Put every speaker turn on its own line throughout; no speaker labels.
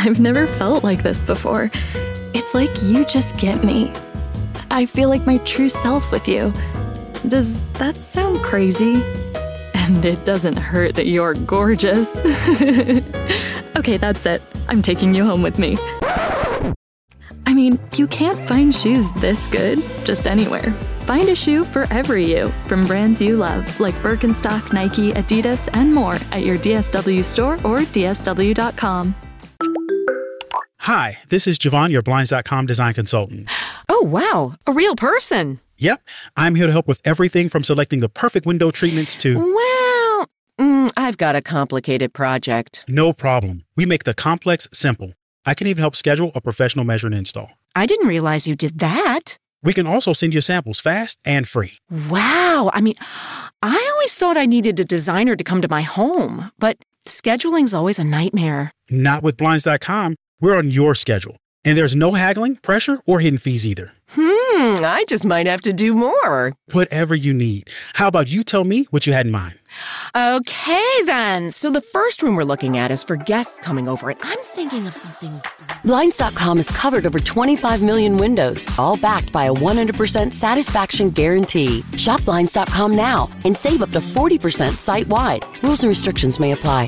I've never felt like this before. It's like you just get me. I feel like my true self with you. Does that sound crazy? And it doesn't hurt that you're gorgeous. Okay, that's it. I'm taking you home with me. I mean, you can't find shoes this good just anywhere. Find a shoe for every you from brands you love, like Birkenstock, Nike, Adidas, and more at your DSW store or DSW.com.
Hi, this is Javon, your Blinds.com design consultant.
Oh, wow. A real person.
Yep. I'm here to help with everything from selecting the perfect window treatments to...
Well, I've got a complicated project.
No problem. We make the complex simple. I can even help schedule a professional measure and install.
I didn't realize you did that.
We can also send you samples fast and free.
Wow. I mean, I always thought I needed a designer to come to my home, but scheduling's always a nightmare.
Not with Blinds.com. We're on your schedule. And there's no haggling, pressure, or hidden fees either.
I just might have to do more.
Whatever you need. How about you tell me what you had in mind?
Okay, then. So the first room we're looking at is for guests coming over, and I'm thinking of something...
Blinds.com has covered over 25 million windows, all backed by a 100% satisfaction guarantee. Shop Blinds.com now and save up to 40% site-wide. Rules and restrictions may apply.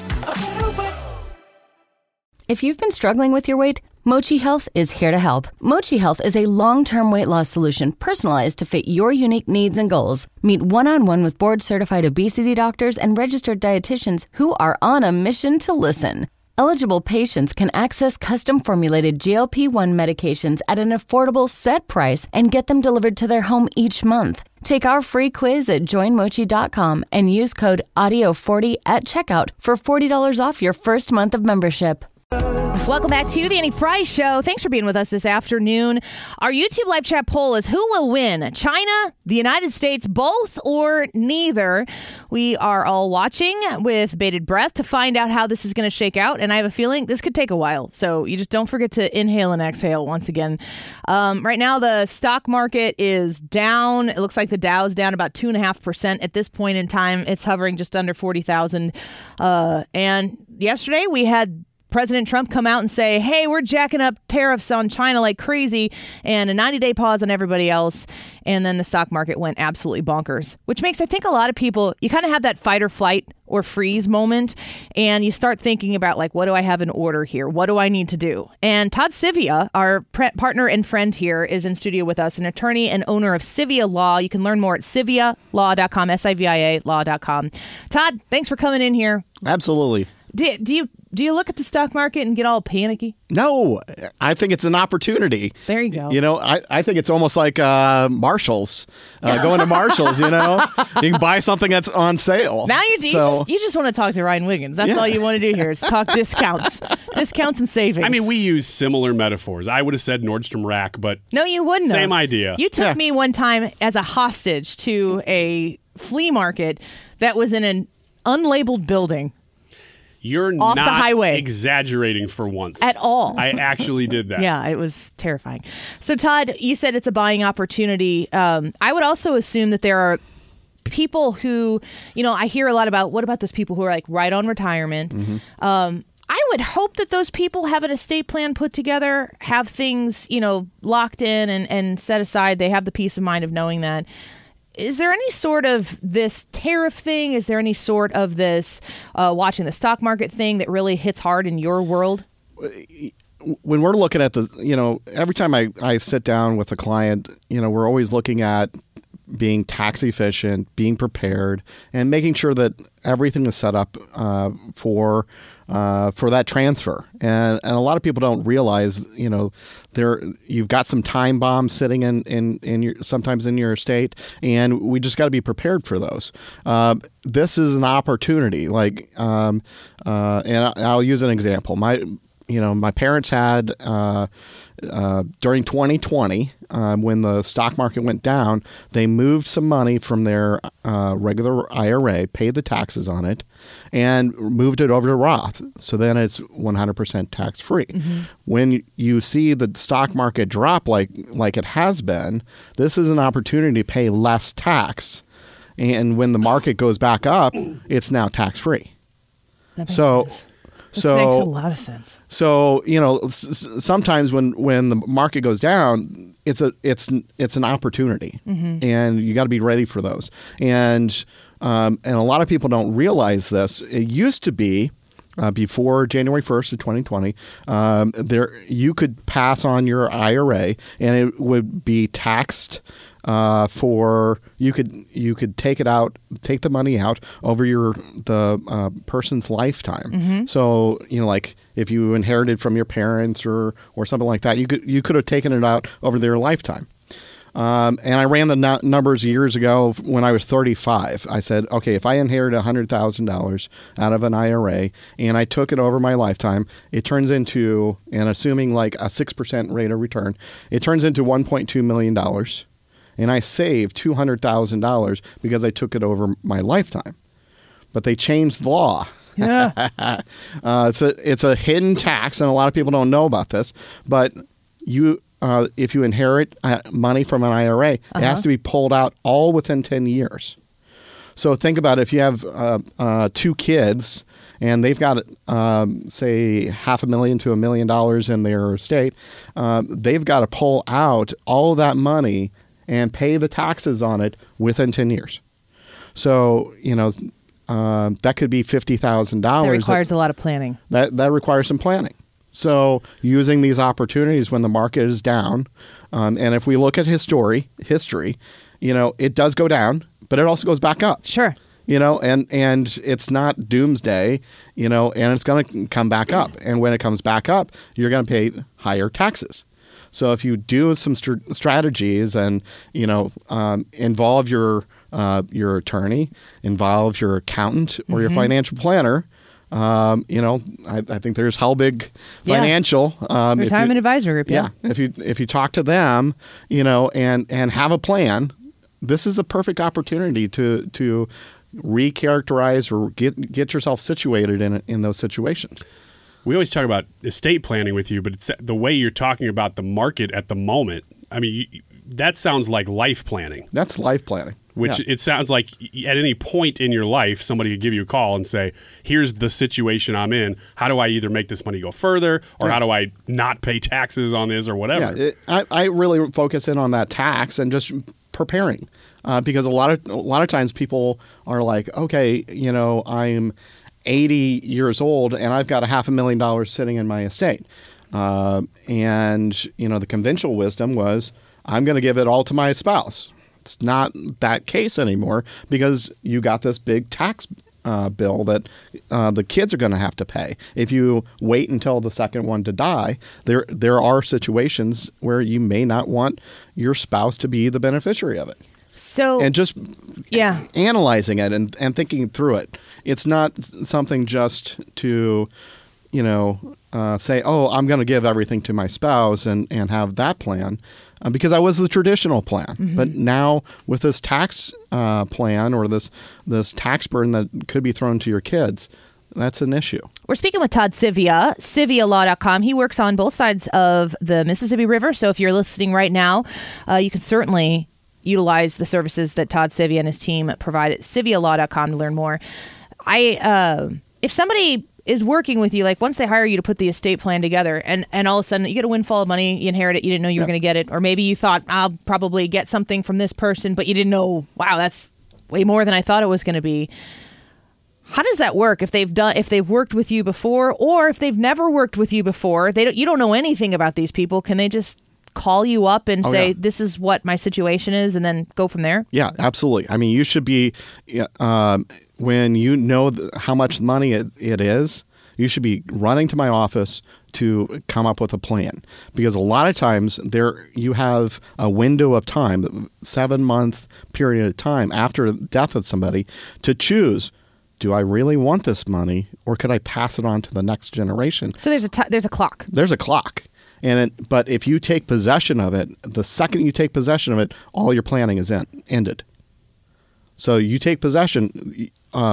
If you've been struggling with your weight, Mochi Health is here to help. Mochi Health is a long-term weight loss solution personalized to fit your unique needs and goals. Meet one-on-one with board-certified obesity doctors and registered dietitians who are on a mission to listen. Eligible patients can access custom-formulated GLP-1 medications at an affordable set price and get them delivered to their home each month. Take our free quiz at joinmochi.com and use code AUDIO40 at checkout for $40 off your first month of membership.
Welcome back to the Annie Fry Show. Thanks for being with us this afternoon. Our YouTube live chat poll is who will win? China, the United States, both or neither? We are all watching with bated breath to find out how this is going to shake out. And I have a feeling this could take a while. So you just don't forget to inhale and exhale once again. Right now, the stock market is down. It looks like the Dow's down about 2.5% at this point in time. It's hovering just under 40,000. And yesterday we had President Trump come out and say, hey, we're jacking up tariffs on China like crazy, and a 90-day pause on everybody else. And then the stock market went absolutely bonkers, which makes, I think, a lot of people, you kind of have that fight or flight or freeze moment. And you start thinking about, like, what do I have in order here? What do I need to do? And Todd Sivia, our partner and friend here, is in studio with us, an attorney and owner of Sivia Law. You can learn more at sivialaw.com, SIVIA law.com. Todd, thanks for coming in here.
Absolutely.
Do you look at the stock market and get all panicky?
No, I think it's an opportunity.
There you go.
You know, I think it's almost like Marshalls. Going to Marshalls, you know, you can buy something that's on sale.
Now you just want to talk to Ryan Wiggins. That's all you want to do here is talk discounts and savings.
I mean, we use similar metaphors. I would have said Nordstrom Rack, but
no, you wouldn't.
Same idea.
You took me one time as a hostage to a flea market that was in an unlabeled building.
You're
off
not
the highway.
Exaggerating for once.
At all.
I actually did that.
Yeah, it was terrifying. So, Todd, you said it's a buying opportunity. I would also assume that there are people who, you know, I hear a lot about, what about those people who are like right on retirement? Mm-hmm. I would hope that those people have an estate plan put together, have things, you know, locked in and set aside. They have the peace of mind of knowing that. Is there any sort of this tariff thing? Is there any sort of this watching the stock market thing that really hits hard in your world?
When we're looking at the, you know, every time I sit down with a client, you know, we're always looking at being tax efficient, being prepared, and making sure that everything is set up for that transfer. And a lot of people don't realize, you know, you've got some time bombs sitting in your, sometimes in your estate, and we just got to be prepared for those. This is an opportunity. Like, and I'll use an example. My parents had during 2020, when the stock market went down, they moved some money from their regular IRA, paid the taxes on it, and moved it over to Roth. So then it's 100% tax free. Mm-hmm. When you see the stock market drop like it has been, this is an opportunity to pay less tax. And when the market goes back up, it's now tax free.
That makes sense.
So
This makes a lot of sense.
So sometimes when the market goes down, it's an opportunity, and you got to be ready for those. And a lot of people don't realize this. It used to be before January 1st of 2020, you could pass on your IRA, and it would be taxed. You could take the money out over the person's lifetime. So like if you inherited from your parents or something like that, you could have taken it out over their lifetime. And I ran the numbers years ago when I was 35. I said, okay, if I inherited $100,000 out of an IRA and I took it over my lifetime, it turns into, and assuming like a 6% rate of return, it turns into $1.2 million. And I saved $200,000 because I took it over my lifetime. But they changed the law.
Yeah.
It's a hidden tax, and a lot of people don't know about this. But if you inherit money from an IRA, it has to be pulled out all within 10 years. So think about it. If you have 2 kids and they've got, say, $500,000 to $1 million in their estate, they've got to pull out all that money and pay the taxes on it within 10 years. So, that could be $50,000.
That requires a lot of planning.
That requires some planning. So using these opportunities when the market is down, and if we look at history, it does go down, but it also goes back up.
Sure.
And it's not doomsday, and it's going to come back up. And when it comes back up, you're going to pay higher taxes. So if you do some strategies and, involve your attorney, involve your accountant or your financial planner, I think there's Helbig Financial.
Retirement Advisor Group. Yeah.
If you talk to them, and have a plan, this is a perfect opportunity to recharacterize or get yourself situated in those situations.
We always talk about estate planning with you, but it's the way you're talking about the market at the moment. I mean, that sounds like life planning.
That's life planning.
Which it sounds like at any point in your life, somebody could give you a call and say, here's the situation I'm in. How do I either make this money go further or how do I not pay taxes on this or whatever?
Yeah, I really focus in on that tax and just preparing because a lot of times people are like, okay, I'm 80 years old and I've got $500,000 sitting in my estate. And the conventional wisdom was I'm going to give it all to my spouse. It's not that case anymore because you got this big tax bill that the kids are going to have to pay. If you wait until the second one to die, there are situations where you may not want your spouse to be the beneficiary of it.
So
and just analyzing it and thinking through it. It's not something just to say, oh, I'm going to give everything to my spouse and have that plan. Because that was the traditional plan. But now with this tax plan or this tax burden that could be thrown to your kids, that's an issue.
We're speaking with Todd Sivia, SiviaLaw.com. He works on both sides of the Mississippi River. So if you're listening right now, you can certainly utilize the services that Todd Sivia and his team provide at SiviaLaw.com to learn more. If somebody is working with you, like once they hire you to put the estate plan together and all of a sudden you get a windfall of money, you inherit it, you didn't know you were going to get it, or maybe you thought I'll probably get something from this person, but you didn't know, wow, that's way more than I thought it was going to be. How does that work if they've worked with you before, or if they've never worked with you before, you don't know anything about these people, can they just call you up and say, this is what my situation is, and then go from there?
Yeah, absolutely. I mean, you should be, when you know how much money it is, you should be running to my office to come up with a plan. Because a lot of times you have a window of time, 7-month period of time after the death of somebody to choose, do I really want this money or could I pass it on to the next generation?
So there's a clock.
There's a clock. But if you take possession of it, the second you take possession of it, all your planning is ended. So you take possession,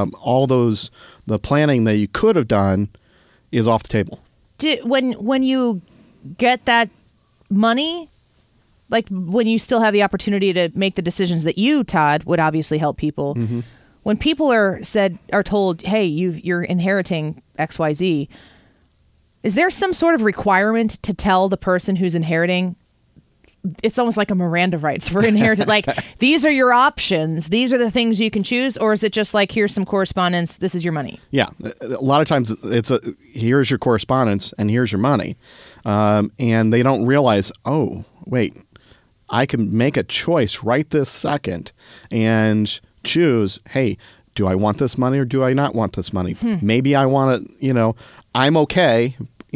the planning that you could have done is off the table.
When you get that money, like when you still have the opportunity to make the decisions that you, Todd, would obviously help people, when people are told, hey, you're inheriting XYZ, is there some sort of requirement to tell the person who's inheriting? It's almost like a Miranda rights for inheritance. Like, these are your options. These are the things you can choose. Or is it just like, here's some correspondence. This is your money.
Yeah. A lot of times it's here's your correspondence and here's your money. And they don't realize, oh, wait, I can make a choice right this second and choose, hey, do I want this money or do I not want this money? Maybe I want it, I'm okay.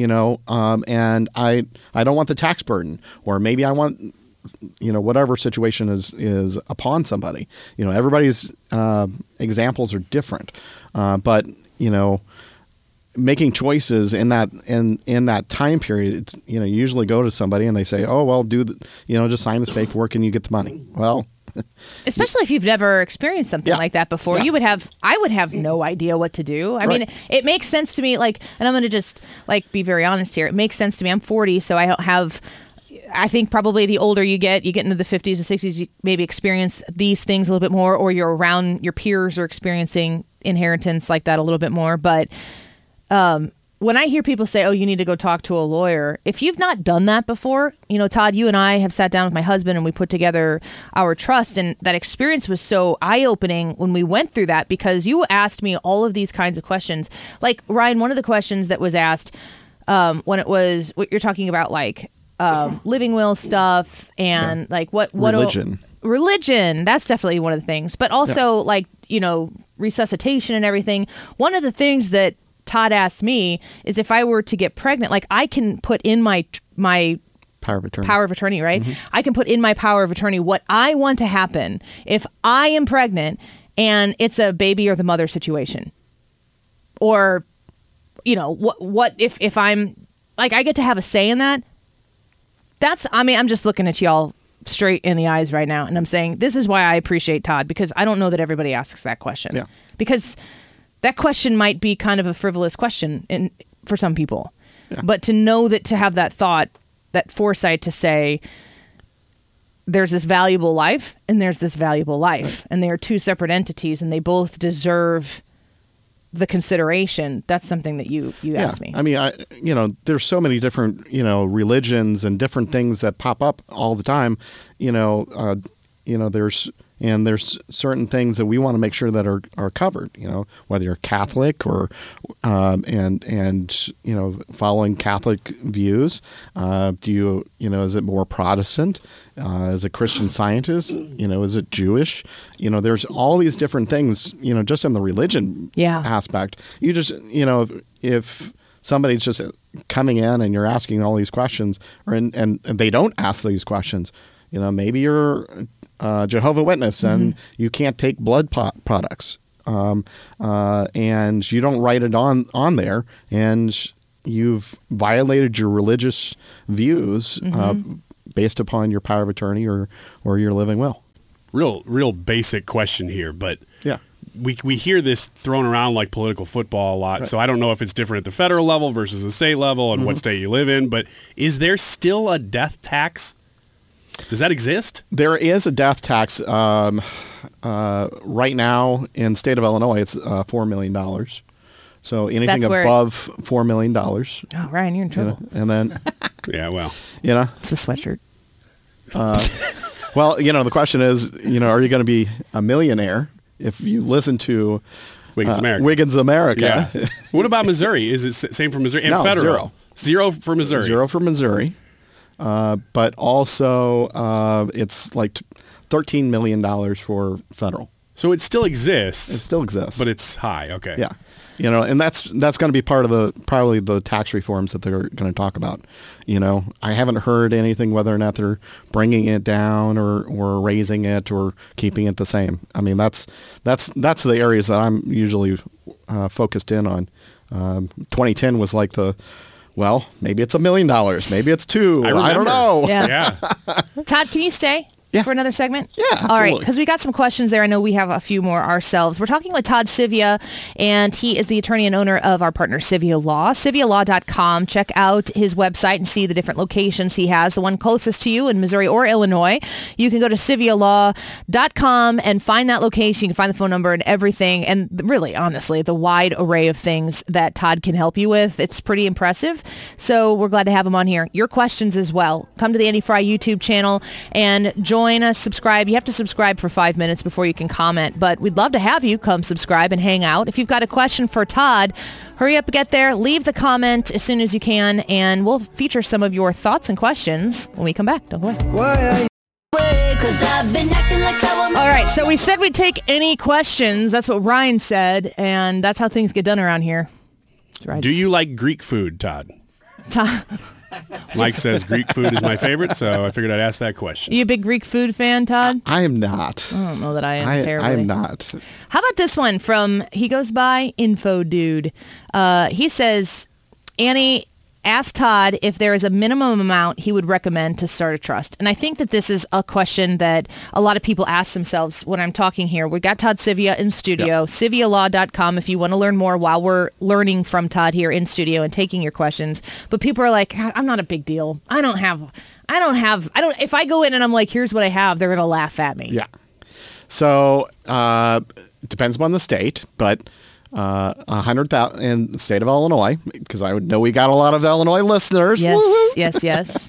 And I don't want the tax burden, or maybe I want, whatever situation is upon somebody. Everybody's examples are different, but making choices in that time period, it's, you usually go to somebody and they say, oh well, just sign this paperwork and you get the money. Well.
Especially if you've never experienced something like that before, I would have no idea what to do. I mean, it makes sense to me, and I'm going to just be very honest here. It makes sense to me. I'm 40, so I don't have, I think probably the older you get into the 50s and 60s, you maybe experience these things a little bit more, or you're around your peers are experiencing inheritance like that a little bit more. But, when I hear people say, oh, you need to go talk to a lawyer, if you've not done that before, Todd, you and I have sat down with my husband and we put together our trust. And that experience was so eye-opening when we went through that, because you asked me all of these kinds of questions. Like, Ryan, one of the questions that was asked when it was, what you're talking about, living will stuff and what religion, that's definitely one of the things. But also resuscitation and everything. One of the things that Todd asked me is if I were to get pregnant, I can put in my
power of
attorney, right?
Mm-hmm.
I can put in my power of attorney what I want to happen if I am pregnant and it's a baby or the mother situation. Or, what if I'm I get to have a say in that? I'm just looking at y'all straight in the eyes right now, and I'm saying this is why I appreciate Todd, because I don't know that everybody asks that question.
Yeah.
Because that question might be kind of a frivolous question for some people. Yeah. But to know that, to have that thought, that foresight to say, there's this valuable life and there's this valuable life. Right. And they are two separate entities and they both deserve the consideration. That's something that you asked me.
I mean, there's so many different, religions and different things that pop up all the time. There's certain things that we want to make sure that are covered, whether you're Catholic or following Catholic views. Is it more Protestant? Is it Christian Scientist? Is it Jewish? There's all these different things, just in the religion aspect. You just, if somebody's just coming in and you're asking all these questions, and they don't ask these questions, maybe you're Jehovah's Witness and you can't take blood products, and you don't write it on there, and you've violated your religious views based upon your power of attorney or your living will.
Real basic question here, but
yeah.
We hear this thrown around like political football a lot, right. So I don't know if it's different at the federal level versus the state level and what state you live in, but is there still a death tax? Does that exist?
There is a death tax. Right now in the state of Illinois, it's $4 million. So anything above $4 million.
Oh, Ryan, you're in trouble.
And then...
yeah, well.
It's a sweatshirt.
Well, the question is, are you going to be a millionaire if you listen to Wiggins America?
Yeah. What about Missouri? Is it same for Missouri? And
no,
federal? Zero for Missouri.
Zero for Missouri. But also it's $13 million for federal.
So it still exists.
It still exists.
But it's high. Okay.
Yeah. And that's going to be part of probably the tax reforms that they're going to talk about. I haven't heard anything whether or not they're bringing it down or raising it or keeping it the same. I mean, that's the areas that I'm usually focused in on. 2010 was like maybe it's $1 million, maybe it's $2 million. I don't know.
Yeah. Todd, can you stay? for another segment?
Yeah,
All right,
absolutely.
because we got some questions there. I know we have a few more ourselves. We're talking with Todd Sivia, and he is the attorney and owner of our partner, Sivia Law. SiviaLaw.com. Check out his website and see the different locations he has. The one closest to you in Missouri or Illinois. You can go to SiviaLaw.com and find that location. You can find the phone number and everything. And really, honestly, the wide array of things that Todd can help you with. It's pretty impressive. So we're glad to have him on here. Your questions as well. Come to the Andy Fry YouTube channel and join us, subscribe. You have to subscribe for 5 minutes before you can comment, but we'd love to have you come subscribe and hang out. If you've got a question for Todd, hurry up, get there, leave the comment as soon as you can, and we'll feature some of your thoughts and questions when we come back. Don't go away. All right, so we said we'd take any questions. That's what Ryan said, and that's how things get done around here.
Do you like Greek food, Todd?
Todd,
Mike says Greek food is my favorite, so I figured I'd ask that question.
you a big Greek food fan, Todd?
I am not.
I don't know that I am terribly.
I am not.
How about this one from, he goes by Info Dude. He says, Annie, ask Todd if there is a minimum amount he would recommend to start a trust. And I think that this is a question that a lot of people ask themselves when I'm talking here. We got Todd Sivia in studio, SiviaLaw.com if you want to learn more while we're learning from Todd here in studio and taking your questions. But people are like, I'm not a big deal. If I go in and I'm like, here's what I have, they're going to laugh at me.
Yeah. So depends upon the state, but 100,000 in the state of Illinois, because I would know we got a lot of Illinois listeners.
Yes,
Woo-hoo.
yes.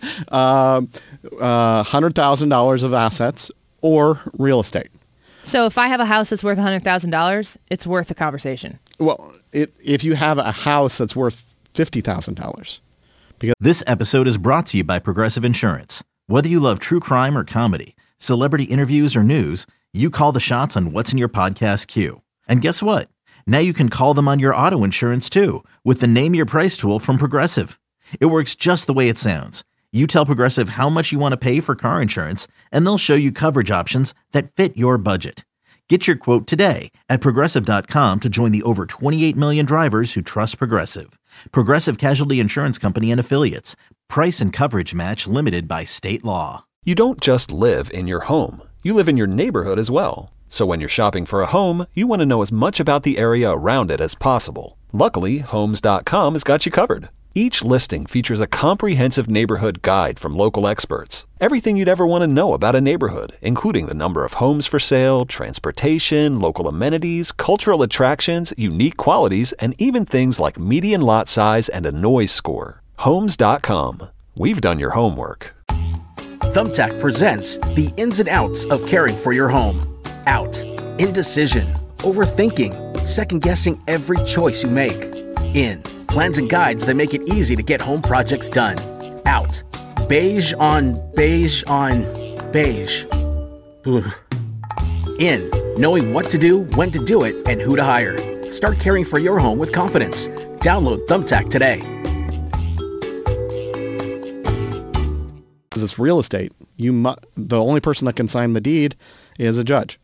$100,000 of assets or real estate.
So if I have a house that's worth $100,000, it's worth a conversation.
Well, if you have a house that's worth $50,000.
This episode is brought to you by Progressive Insurance. Whether you love true crime or comedy, celebrity interviews or news, you call the shots on what's in your podcast queue. And guess what? Now you can call them on your auto insurance too with the Name Your Price tool from Progressive. It works just the way it sounds. You tell Progressive how much you want to pay for car insurance, and they'll show you coverage options that fit your budget. Get your quote today at Progressive.com to join the over 28 million drivers who trust Progressive. Progressive Casualty Insurance Company and Affiliates. Price and coverage match limited by state law.
You don't just live in your home. You live in your neighborhood as well. So when you're shopping for a home, you want to know as much about the area around it as possible. Luckily, Homes.com has got you covered. Each listing features a comprehensive neighborhood guide from local experts. Everything you'd ever want to know about a neighborhood, including the number of homes for sale, transportation, local amenities, cultural attractions, unique qualities, and even things like median lot size and a noise score. Homes.com. We've done your homework.
Thumbtack presents the ins and outs of caring for your home. Out. Indecision. Overthinking. Second-guessing every choice you make. In. Plans and guides that make it easy to get home projects done. Out. Beige on beige on beige. Ugh. In. Knowing what to do, when to do it, and who to hire. Start caring for your home with confidence. Download Thumbtack today.
Because it's real estate, the only person that can sign the deed is a judge.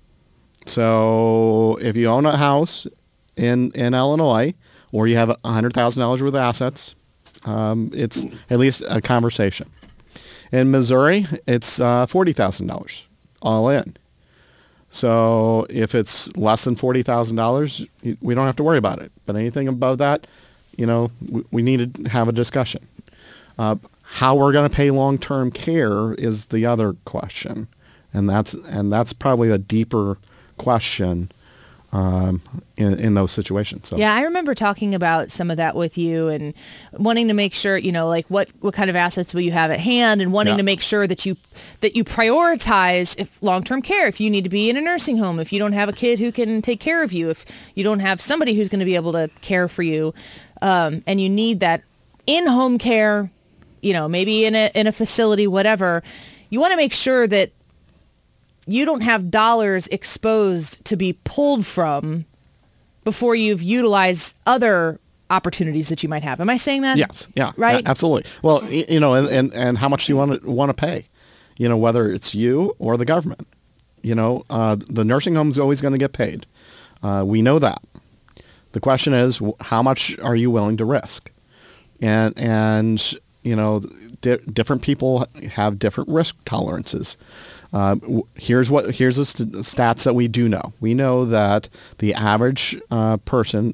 So if you own a house in Illinois, or you have $100,000 worth of assets, it's at least a conversation. In Missouri, it's $40,000 all in. So if it's less than $40,000, we don't have to worry about it. But anything above that, we need to have a discussion. How we're going to pay long-term care is the other question, and that's probably a deeper question in those situations. So.
Yeah, I remember talking about some of that with you and wanting to make sure, like what kind of assets will you have at hand, and wanting to make sure that you prioritize if long-term care, if you need to be in a nursing home, if you don't have a kid who can take care of you, if you don't have somebody who's going to be able to care for you, and you need that in-home care, maybe in a facility, whatever, you want to make sure that you don't have dollars exposed to be pulled from before you've utilized other opportunities that you might have. Am I saying that?
Yes. Yeah.
Right?
Absolutely. Well, and how much do you want to pay? Whether it's you or the government. The nursing home is always going to get paid. We know that. The question is, how much are you willing to risk? And different people have different risk tolerances. Here's the stats that we do know. We know that the average person,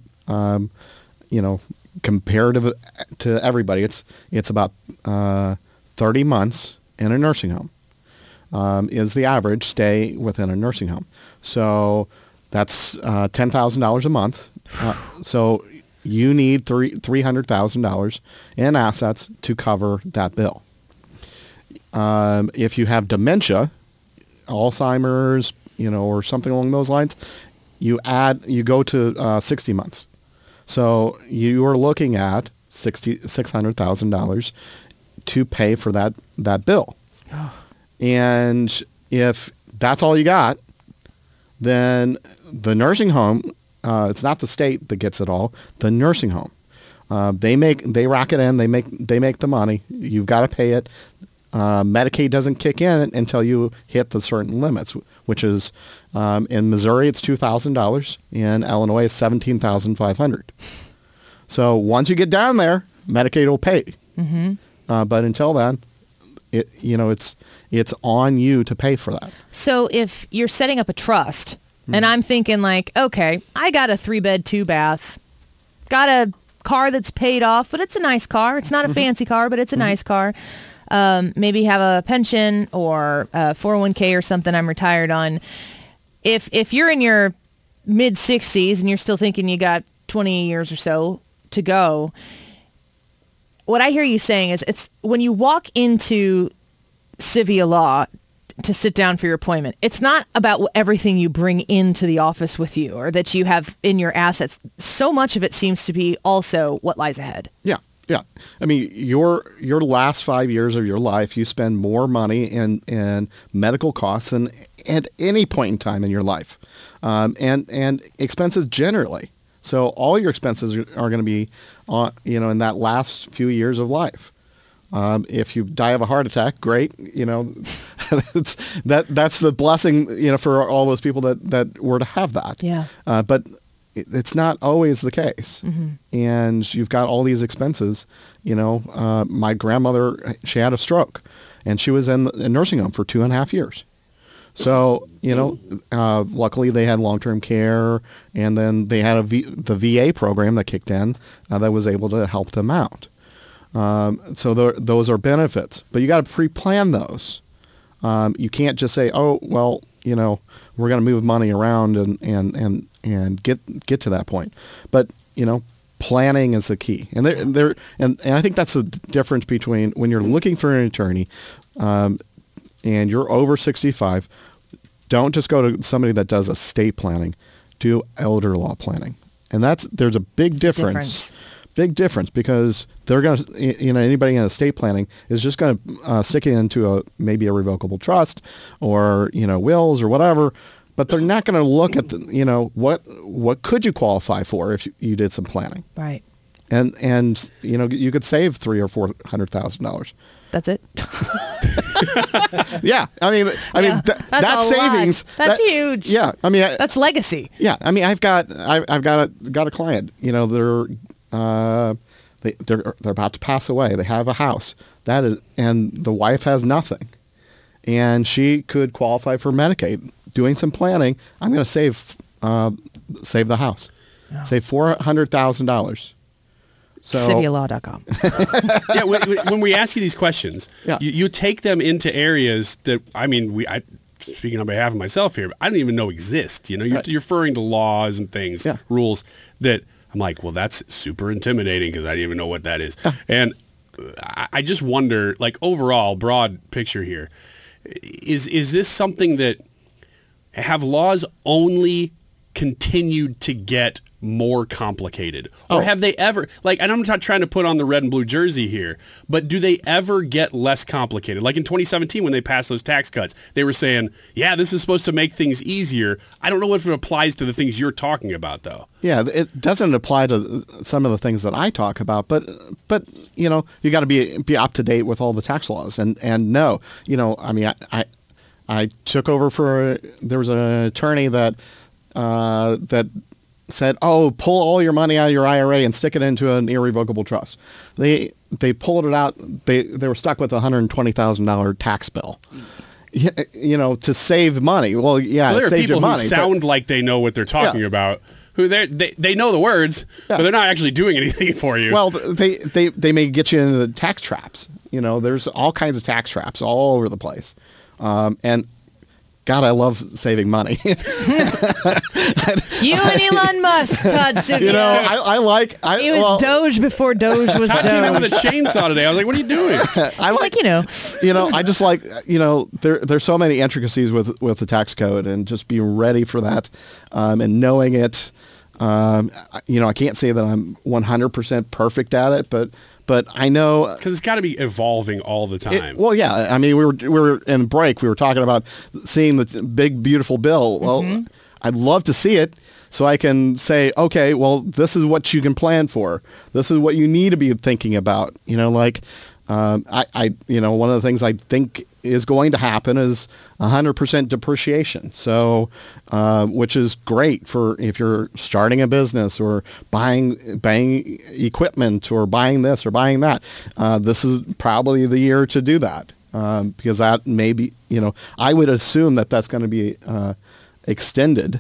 comparative to everybody, it's about 30 months in a nursing home is the average stay within a nursing home. So that's $10,000 a month. So you need $300,000 in assets to cover that bill. If you have dementia, Alzheimer's, or something along those lines, you go to 60 months. So you are looking at $600,000 to pay for that bill. Oh. And if that's all you got, then the nursing home, it's not the state that gets it all. The nursing home, they rack it in. They make the money. You've got to pay it. Medicaid doesn't kick in until you hit the certain limits, which is in Missouri it's $2,000. In Illinois it's $17,500. So once you get down there, Medicaid will pay. Mm-hmm. But until then, it's on you to pay for that.
So if you're setting up a trust, and I'm thinking okay, I got a 3-bed, 2-bath, got a car that's paid off, but it's a nice car. It's not a fancy car, but it's a nice car. Maybe have a pension or a 401k or something I'm retired on. If you're in your mid-60s and you're still thinking you got 20 years or so to go, what I hear you saying is it's when you walk into Civia Law to sit down for your appointment, it's not about everything you bring into the office with you or that you have in your assets. So much of it seems to be also what lies ahead.
Yeah. Yeah. I mean, your last 5 years of your life, you spend more money in medical costs than at any point in time in your life, and expenses generally. So all your expenses are going to be on, in that last few years of life. If you die of a heart attack, great. That's the blessing, for all those people that were to have that.
Yeah.
But it's not always the case. Mm-hmm. And you've got all these expenses. My grandmother, she had a stroke and she was in a nursing home for 2.5 years. So, luckily they had long-term care, and then they had the VA program that kicked in that was able to help them out. So those are benefits, but you got to pre-plan those. You can't just say, oh, well, we're going to move money around and get to that point. But, planning is the key. And and I think that's the difference between when you're looking for an attorney, and you're over 65, don't just go to somebody that does estate planning. Do elder law planning. And there's a big difference. Big difference, because they're going to, anybody in estate planning is just going to stick it into maybe a revocable trust or, wills or whatever, but they're not going to look at what could you qualify for if you did some planning.
Right.
And you could save $300,000 or $400,000.
That's it.
Yeah, I mean, that's savings.
That's huge.
Yeah, I mean,
that's legacy.
Yeah, I mean, I've got a client. They're about to pass away. They have a house and the wife has nothing, and she could qualify for Medicaid. Doing some planning, I'm going to save the house, save $400,000. So,
CiviaLaw.com.
Yeah, when we ask you these questions, you take them into areas that, speaking on behalf of myself here, I don't even know exist. You're referring to laws and things, rules that I'm like, well, that's super intimidating because I didn't even know what that is. And I just wonder, overall, broad picture here, is this something that have laws only continued to get more complicated? Or have they ever, and I'm not trying to put on the red and blue jersey here, but do they ever get less complicated? Like in 2017 when they passed those tax cuts, they were saying, yeah, this is supposed to make things easier. I don't know if it applies to the things you're talking about, though.
Yeah, it doesn't apply to some of the things that I talk about, but you got to be up to date with all the tax laws. And no, I took over there was an attorney that said, oh, pull all your money out of your IRA and stick it into an irrevocable trust. They they pulled it out. They were stuck with a $120,000 tax bill. You know, to save money. Well, yeah,
so there
it
are
saved
people
your money,
who sound like they know what they're talking about. Who they know the words, but they're not actually doing anything for you.
Well, they may get you into the tax traps. You know, there's all kinds of tax traps all over the place, and God, I love saving money.
You and Elon Musk, Todd Sivia.
You know, I like.
It was Doge before Doge was
Todd came in
Doge.
with a chainsaw today. I was like, "What are you doing?"
I just like, you know, there's so many intricacies with the tax code, and just being ready for that, and knowing it. You know, I can't say that I'm 100% perfect at it, but I know
because it's got to be evolving all the time.
Well, yeah. I mean, we were in break. We were talking about seeing the big, beautiful bill. Well, I'd love to see it so I can say, okay, well, this is what you can plan for. This is what you need to be thinking about. You know, like you know, one of the things I think is going to happen is 100% depreciation. So, which is great for if you're starting a business or buying equipment or buying this or buying that. This is probably the year to do that because that may be, you know, I would assume that that's going to be extended.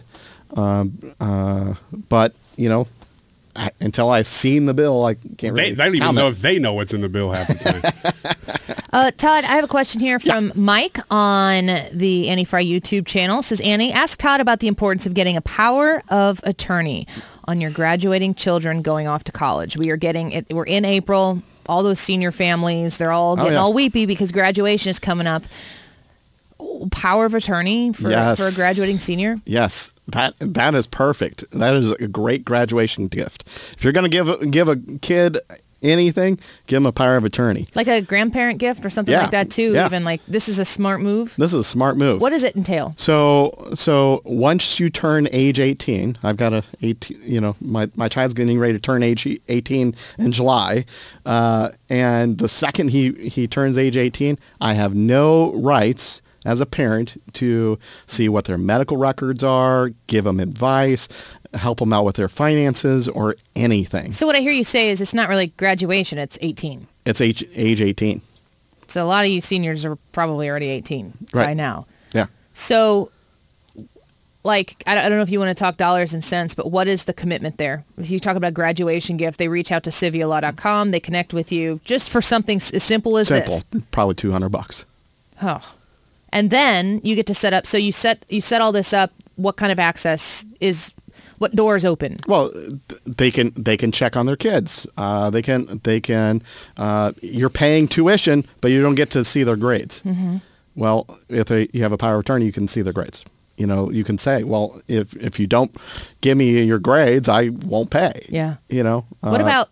But, you know, until I've seen the bill, I can't really
I don't even
comment.
know if they know what's in the bill half the time.
Todd, I have a question here from Mike on the Annie Fry YouTube channel. It says, Annie, ask Todd about the importance of getting a power of attorney on your graduating children going off to college. We're in April. All those senior families, they're all getting all weepy because graduation is coming up. Power of attorney for a graduating senior?
Yes, that is perfect. That is a great graduation gift. If you're going to give a kid anything, give them a power of attorney.
Like a grandparent gift or something like that too?
Yeah.
Even like, this is a smart move?
This is a smart move.
What does it entail?
So once you turn age 18, I've got my child's getting ready to turn age 18 in July. And the second he turns age 18, I have no rights as a parent to see what their medical records are, give them advice, help them out with their finances or anything.
So what I hear you say is it's not really graduation, it's 18.
It's age 18.
So a lot of you seniors are probably already 18 by now.
Yeah.
So, like, I don't know if you want to talk dollars and cents, but what is the commitment there? If you talk about graduation gift, they reach out to civialaw.com, they connect with you just for something as simple as this.
Probably $200.
Oh. And then you get to set up. So you set all this up. What kind of access is? What doors open?
Well, they can check on their kids. They can. You're paying tuition, but you don't get to see their grades. Mm-hmm. Well, if you have a power of attorney, you can see their grades. You know, you can say, well, if you don't give me your grades, I won't pay.
Yeah.
You know.
What about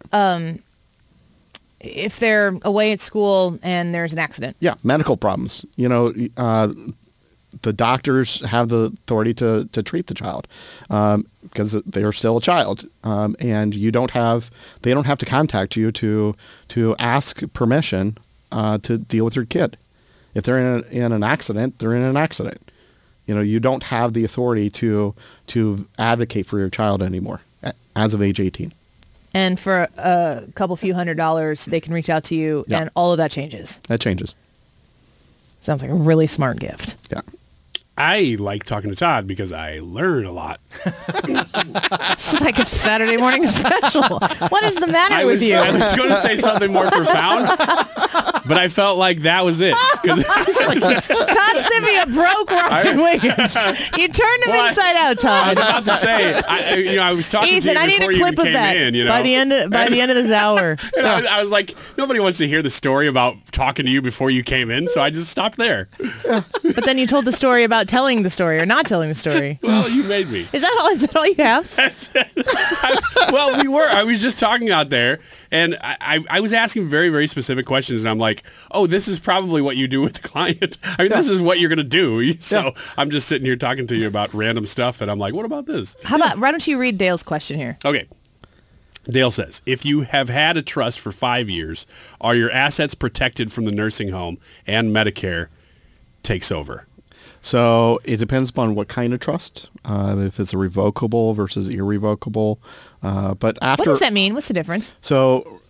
if they're away at school and there's an accident?
Yeah, medical problems. You know, the doctors have the authority to treat the child because they are still a child, and they don't have to contact you to ask permission to deal with your kid. If they're in an accident, they're in an accident. You know, you don't have the authority to advocate for your child anymore as of age 18.
And for a couple few $100s, they can reach out to you, and all of that changes.
That changes.
Sounds like a really smart gift.
Yeah.
I like talking to Todd because I learn a lot.
It's like a Saturday morning special. What is the matter with you?
I was going to say something more profound, but I felt like that was it.
Todd Sivia broke Ryan Wiggins. You turned him inside out, Todd.
I was about to say, I was talking
Ethan,
to you before you even came in. You know?
By the end of this hour.
And I was like, nobody wants to hear the story about talking to you before you came in, so I just stopped there.
But then you told the story about telling the story or not telling the story.
Well, you made me.
Is that all you have?
That's it. I was just talking out there, and I was asking very, very specific questions, and I'm like, oh, this is probably what you do with the client. I mean, this is what you're going to do. So I'm just sitting here talking to you about random stuff, and I'm like, what about this?
Why don't you read Dale's question here?
Okay. Dale says, if you have had a trust for 5 years, are your assets protected from the nursing home and Medicare takes over?
So it depends upon what kind of trust, if it's a revocable versus irrevocable. But after,
what does that mean? What's the difference?
So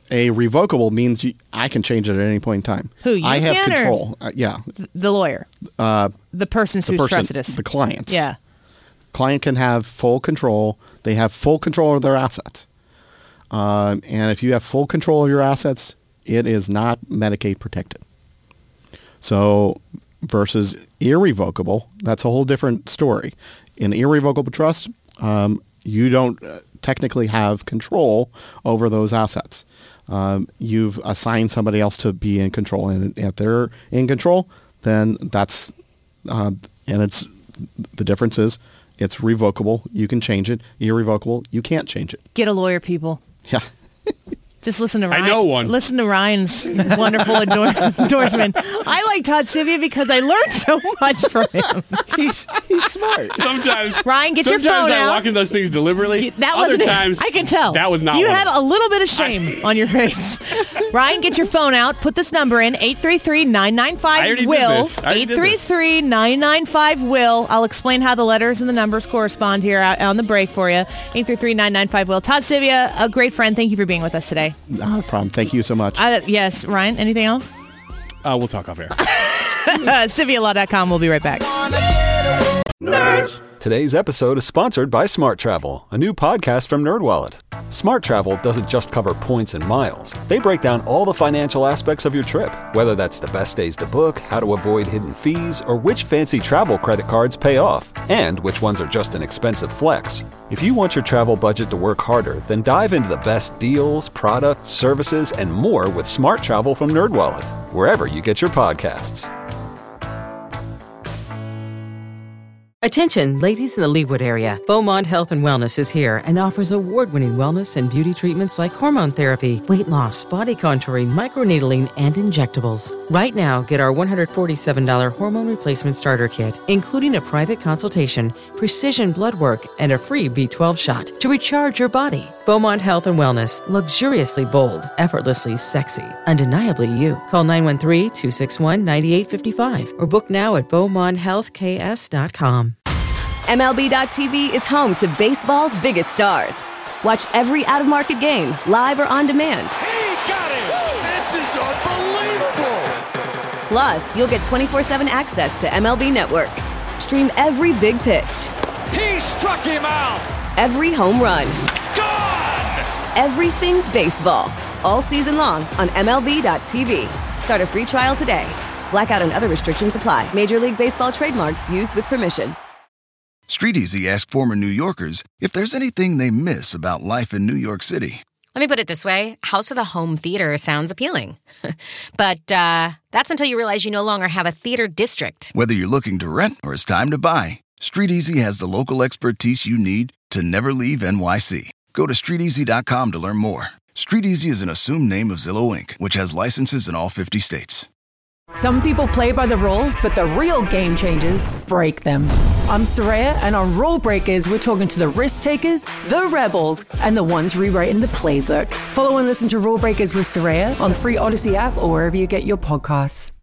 A revocable means I can change it at any point in time.
Who, you
I have
can,
control. Yeah.
The lawyer. The person who's trusted us.
The clients.
Yeah.
Client can have full control. They have full control of their assets. And if you have full control of your assets, it is not Medicaid protected. So versus irrevocable, that's a whole different story. In irrevocable trust, you don't technically have control over those assets. You've assigned somebody else to be in control, and if they're in control, then that's and it's the difference is it's revocable. You can change it. Irrevocable, you can't change it.
Get a lawyer, people.
Yeah.
Just listen to Ryan.
I know one.
Listen to Ryan's wonderful endorsement. I like Todd Sivia because I learned so much from him.
He's smart.
Sometimes,
Ryan, get your phone
Sometimes I
out.
walk in those things deliberately.
That
Other
wasn't
times,
it. I can tell.
That was not
You
one
had
of
a little bit of shame on your face. Ryan, get your phone out. Put this number in, 833-995-WILL. 833-995-WILL. I'll explain how the letters and the numbers correspond here on the break for you. 833-995-WILL. Todd Sivia, a great friend. Thank you for being with us today.
No problem. Thank you so much.
Yes. Ryan, anything else?
We'll talk off air.
CiviaLaw.com. We'll be right back.
Nerds. Today's episode is sponsored by Smart Travel, a new podcast from NerdWallet. Smart Travel doesn't just cover points and miles. They break down all the financial aspects of your trip, whether that's the best days to book, how to avoid hidden fees, or which fancy travel credit cards pay off, and which ones are just an expensive flex. If you want your travel budget to work harder, then dive into the best deals, products, services, and more with Smart Travel from NerdWallet, wherever you get your podcasts.
Attention, ladies in the Leawood area. Beaumont Health and Wellness is here and offers award-winning wellness and beauty treatments like hormone therapy, weight loss, body contouring, microneedling, and injectables. Right now, get our $147 hormone replacement starter kit, including a private consultation, precision blood work, and a free B12 shot to recharge your body. Beaumont Health and Wellness. Luxuriously bold, effortlessly sexy, undeniably you. Call 913-261-9855 or book now at BeaumontHealthKS.com.
MLB.tv is home to baseball's biggest stars. Watch every out-of-market game, live or on demand.
He got it! This is unbelievable!
Plus, you'll get 24/7 access to MLB Network. Stream every big pitch.
He struck him out!
Every home run.
Gone!
Everything baseball. All season long on MLB.tv. Start a free trial today. Blackout and other restrictions apply. Major League Baseball trademarks used with permission.
StreetEasy asked former New Yorkers if there's anything they miss about life in New York City.
Let me put it this way. House with a home theater sounds appealing. But that's until you realize you no longer have a theater district.
Whether you're looking to rent or it's time to buy, StreetEasy has the local expertise you need to never leave NYC. Go to StreetEasy.com to learn more. StreetEasy is an assumed name of Zillow Inc., which has licenses in all 50 states.
Some people play by the rules, but the real game changers break them. I'm Soraya, and on Rule Breakers, we're talking to the risk takers, the rebels, and the ones rewriting the playbook. Follow and listen to Rule Breakers with Soraya on the free Odyssey app or wherever you get your podcasts.